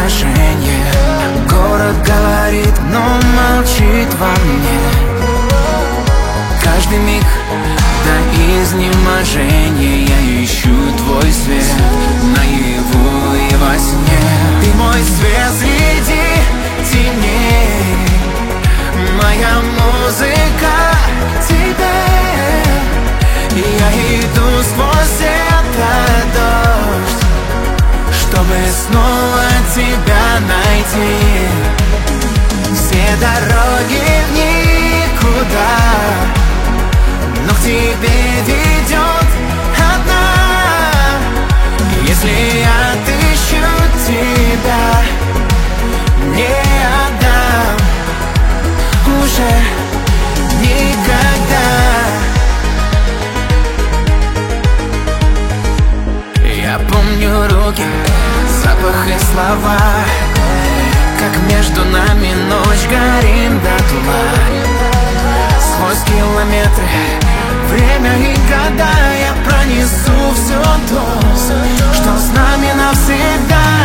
отражение. Город говорит, но молчит во мне. Каждый миг до изнеможения я ищу твой свет наяву и во сне. Ты мой свет среди теней, моя музыка к тебе. И я иду сквозь этот дождь, чтобы снова тебя найти. Все дороги в никуда, но к тебе ведет одна. Если я отыщу тебя, не отдам уже никогда. Я помню руки, запах и слова, как между нами ночь горим дотла. Сквозь километры, время и года я пронесу все то, что с нами навсегда.